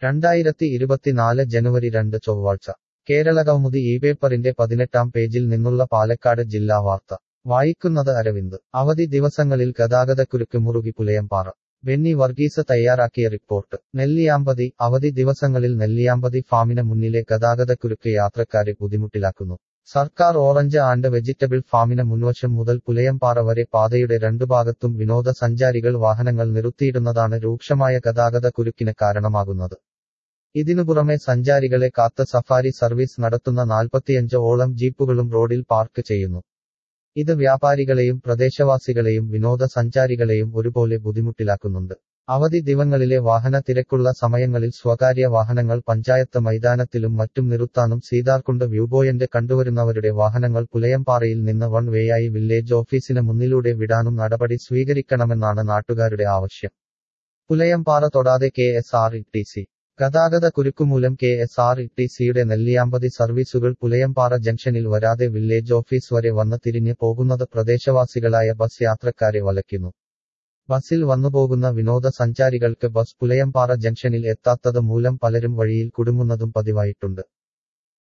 2024 ജനുവരി 2 ചൊവ്വാഴ്ച കേരളകൗമുദി ഈ പേപ്പറിന്റെ 18-ാം പേജിൽ നിന്നുള്ള പാലക്കാട് ജില്ലാ വാർത്ത വായിക്കുന്നത് അരവിന്ദ്. അവധി ദിവസങ്ങളിൽ ഗതാഗതക്കുരുക്ക് മുറുകി പുലയംപാറ. ബെന്നി വർഗീസ് തയ്യാറാക്കിയ റിപ്പോർട്ട്. നെല്ലിയാമ്പതി. അവധി ദിവസങ്ങളിൽ നെല്ലിയാമ്പതി ഫാമിന് മുന്നിലെ ഗതാഗതക്കുരുക്ക് യാത്രക്കാരെ ബുദ്ധിമുട്ടിലാക്കുന്നു. സർക്കാർ ഓറഞ്ച് ആൻഡ് വെജിറ്റബിൾ ഫാമിന് മുൻവശം മുതൽ പുലയംപാറ വരെ പാതയുടെ രണ്ടുഭാഗത്തും വിനോദസഞ്ചാരികൾ വാഹനങ്ങൾ നിർത്തിയിടുന്നതാണ് രൂക്ഷമായ ഗതാഗതക്കുരുക്കിന് കാരണമാകുന്നത്. ഇതിനുപുറമെ സഞ്ചാരികളെ കാത്ത് സഫാരി സർവീസ് നടത്തുന്ന 45-ഓളം ജീപ്പുകളും റോഡിൽ പാർക്ക് ചെയ്യുന്നു. ഇത് വ്യാപാരികളെയും പ്രദേശവാസികളെയും വിനോദസഞ്ചാരികളെയും ഒരുപോലെ ബുദ്ധിമുട്ടിലാക്കുന്നുണ്ട്. അവധി ദിവസങ്ങളിലെ വാഹന തിരക്കുള്ള സമയങ്ങളിൽ സ്വകാര്യ വാഹനങ്ങൾ പഞ്ചായത്ത് മൈതാനത്തിലും മറ്റും നിർത്താനും സീതാർകുണ്ട് വ്യൂപോയിന്റ് കണ്ടുവരുന്നവരുടെ വാഹനങ്ങൾ പുലയംപാറയിൽ നിന്ന് വൺ വേയായി വില്ലേജ് ഓഫീസിന് മുന്നിലൂടെ വിടാനും നടപടി സ്വീകരിക്കണമെന്നാണ് നാട്ടുകാരുടെ ആവശ്യം. പുലയംപാറ തൊടാതെ KSRTC ഗതാഗത കുരുക്കുമൂലം KSRTCയുടെ നെല്ലിയാമ്പതി സർവീസുകൾ പുലയംപാറ ജംഗ്ഷനിൽ വരാതെ വില്ലേജ് ഓഫീസ് വരെ വന്ന് തിരിഞ്ഞ് പോകുന്നത് പ്രദേശവാസികളായ ബസ് യാത്രക്കാരെ വലയ്ക്കുന്നു. ബസിൽ വന്നുപോകുന്ന വിനോദസഞ്ചാരികൾക്ക് ബസ് പുലയംപാറ ജംഗ്ഷനിൽ എത്താത്തത് മൂലം പലരും വഴിയിൽ കുടുങ്ങുന്നതും പതിവായിട്ടുണ്ട്.